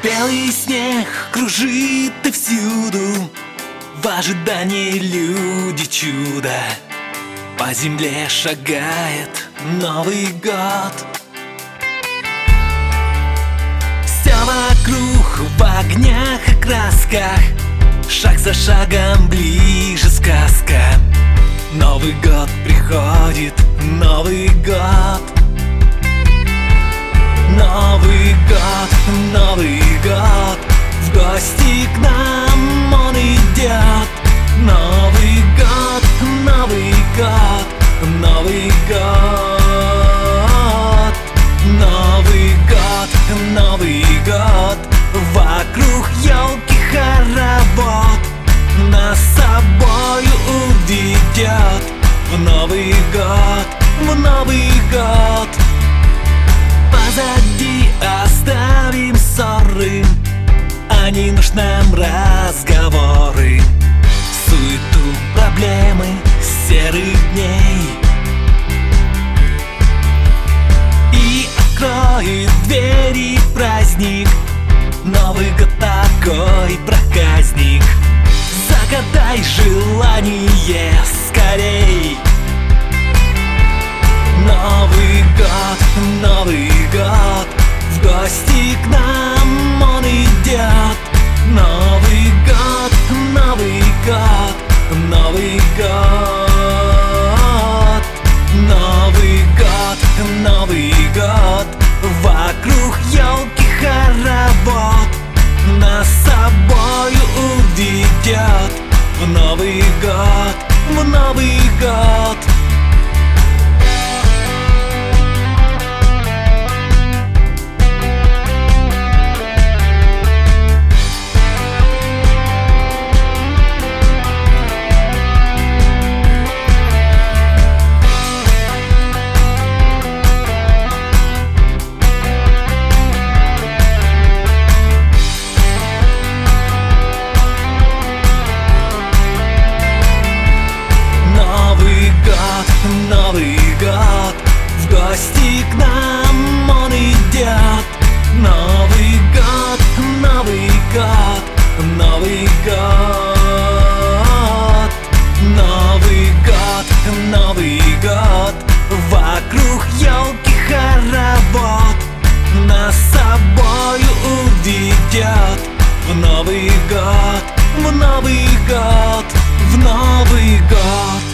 Белый снег кружит и всюду, в ожидании люди чуда. По земле шагает Новый год. Все вокруг в огнях и красках, шаг за шагом ближе сказка. Новый год приходит, Новый год. Новый год, Новый год, в гости к нам он идет. Новый год, Новый год, Новый год. Новый год, Новый год, вокруг елки хоровод нас с собою уведет в Новый год, в Новый год. Позади оставим ссоры, а не нужны нам разговоры, суету, проблемы серых дней. И откроет двери праздник, Новый год такой проказник. Загадай желание скорей. Новый год, Новый год, в гости к нам он идет. Новый год, Новый год, Новый год. Новый год, Новый год, вокруг елки хоровод нас с собою уведет в Новый год, в Новый год. Новый год, в гости к нам он идет. Новый год, Новый год, Новый год. Новый год, Новый год, вокруг елки хоровод нас с собою уведет в Новый год, в Новый год, в Новый год.